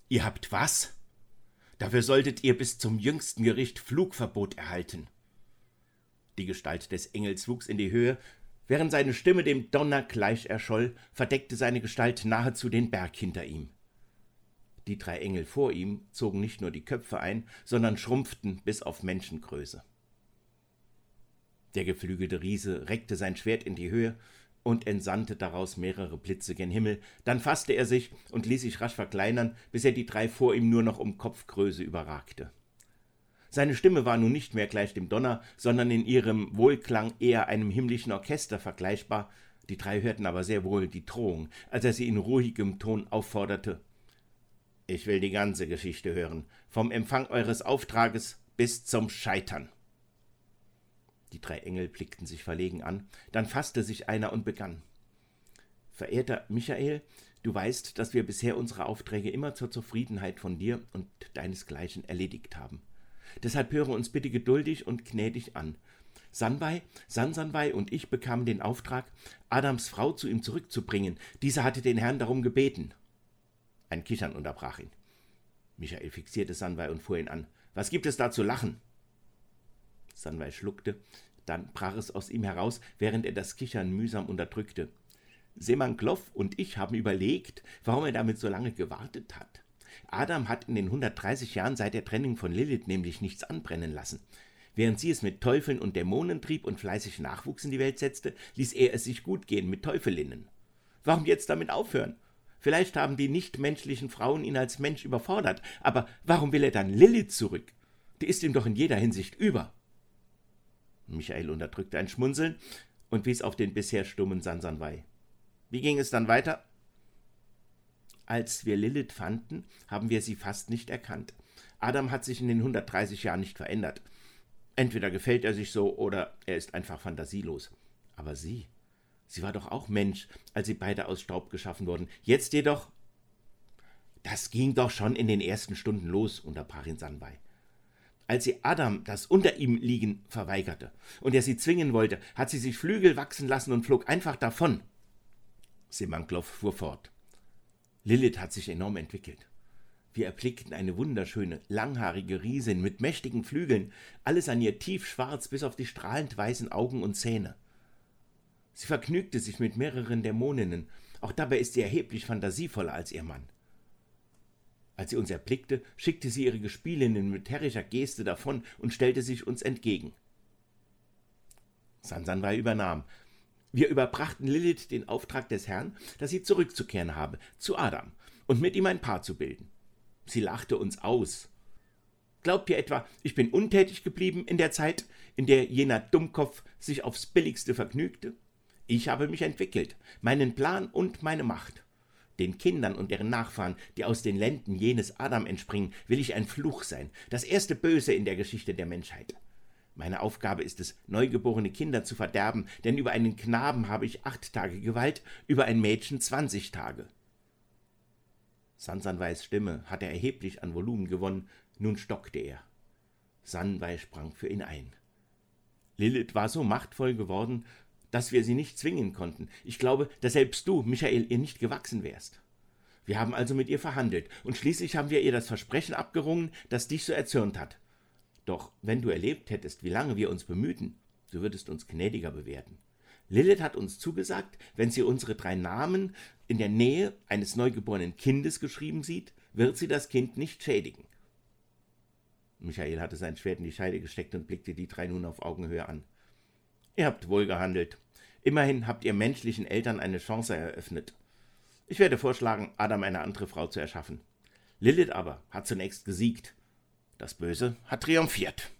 Ihr habt was? Dafür solltet ihr bis zum jüngsten Gericht Flugverbot erhalten. Die Gestalt des Engels wuchs in die Höhe, während seine Stimme dem Donner gleich erscholl, verdeckte seine Gestalt nahezu den Berg hinter ihm. Die 3 Engel vor ihm zogen nicht nur die Köpfe ein, sondern schrumpften bis auf Menschengröße. Der geflügelte Riese reckte sein Schwert in die Höhe und entsandte daraus mehrere Blitze gen Himmel. Dann fasste er sich und ließ sich rasch verkleinern, bis er die 3 vor ihm nur noch um Kopfgröße überragte. Seine Stimme war nun nicht mehr gleich dem Donner, sondern in ihrem Wohlklang eher einem himmlischen Orchester vergleichbar. Die 3 hörten aber sehr wohl die Drohung, als er sie in ruhigem Ton aufforderte. »Ich will die ganze Geschichte hören, vom Empfang eures Auftrages bis zum Scheitern.« Die 3 Engel blickten sich verlegen an, dann fasste sich einer und begann. »Verehrter Michael, du weißt, dass wir bisher unsere Aufträge immer zur Zufriedenheit von dir und deinesgleichen erledigt haben. Deshalb höre uns bitte geduldig und gnädig an. Sansanwai und ich bekamen den Auftrag, Adams Frau zu ihm zurückzubringen. Dieser hatte den Herrn darum gebeten.« Ein Kichern unterbrach ihn. Michael fixierte Sanwai und fuhr ihn an. »Was gibt es da zu lachen?« Sanwai schluckte, dann brach es aus ihm heraus, während er das Kichern mühsam unterdrückte. »Semanglov und ich haben überlegt, warum er damit so lange gewartet hat. Adam hat in den 130 Jahren seit der Trennung von Lilith nämlich nichts anbrennen lassen. Während sie es mit Teufeln und Dämonen trieb und fleißig Nachwuchs in die Welt setzte, ließ er es sich gut gehen mit Teufelinnen. Warum jetzt damit aufhören? Vielleicht haben die nichtmenschlichen Frauen ihn als Mensch überfordert, aber warum will er dann Lilith zurück? Die ist ihm doch in jeder Hinsicht über.« Michael unterdrückte ein Schmunzeln und wies auf den bisher stummen Sansanwai. »Wie ging es dann weiter?« »Als wir Lilith fanden, haben wir sie fast nicht erkannt. Adam hat sich in den 130 Jahren nicht verändert. Entweder gefällt er sich so, oder er ist einfach fantasielos. Aber sie war doch auch Mensch, als sie beide aus Staub geschaffen wurden. Jetzt jedoch...« »Das ging doch schon in den ersten Stunden los«, unterbrach ihn Sanwai. »Als sie Adam das unter ihm liegen verweigerte und er sie zwingen wollte, hat sie sich Flügel wachsen lassen und flog einfach davon.« Semanglov fuhr fort. »Lilith hat sich enorm entwickelt. Wir erblickten eine wunderschöne, langhaarige Riesin mit mächtigen Flügeln, alles an ihr tiefschwarz bis auf die strahlend weißen Augen und Zähne. Sie vergnügte sich mit mehreren Dämoninnen, auch dabei ist sie erheblich fantasievoller als ihr Mann. Als sie uns erblickte, schickte sie ihre Gespielinnen mit herrischer Geste davon und stellte sich uns entgegen.« Sansanwai übernahm. »Wir überbrachten Lilith den Auftrag des Herrn, dass sie zurückzukehren habe, zu Adam, und mit ihm ein Paar zu bilden. Sie lachte uns aus. Glaubt ihr etwa, ich bin untätig geblieben in der Zeit, in der jener Dummkopf sich aufs Billigste vergnügte? Ich habe mich entwickelt, meinen Plan und meine Macht. Den Kindern und deren Nachfahren, die aus den Lenden jenes Adam entspringen, will ich ein Fluch sein, das erste Böse in der Geschichte der Menschheit. Meine Aufgabe ist es, neugeborene Kinder zu verderben, denn über einen Knaben habe ich 8 Tage Gewalt, über ein Mädchen 20 Tage. Sansanwais Stimme hatte erheblich an Volumen gewonnen, nun stockte er. Sanwai sprang für ihn ein. Lilith war so machtvoll geworden, dass wir sie nicht zwingen konnten. Ich glaube, dass selbst du, Michael, ihr nicht gewachsen wärst. Wir haben also mit ihr verhandelt, und schließlich haben wir ihr das Versprechen abgerungen, das dich so erzürnt hat. Doch wenn du erlebt hättest, wie lange wir uns bemühten, du würdest uns gnädiger bewerten. Lilith hat uns zugesagt, wenn sie unsere 3 Namen in der Nähe eines neugeborenen Kindes geschrieben sieht, wird sie das Kind nicht schädigen.« Michael hatte sein Schwert in die Scheide gesteckt und blickte die 3 nun auf Augenhöhe an. »Ihr habt wohl gehandelt. Immerhin habt ihr menschlichen Eltern eine Chance eröffnet. Ich werde vorschlagen, Adam eine andere Frau zu erschaffen. Lilith aber hat zunächst gesiegt. Das Böse hat triumphiert.«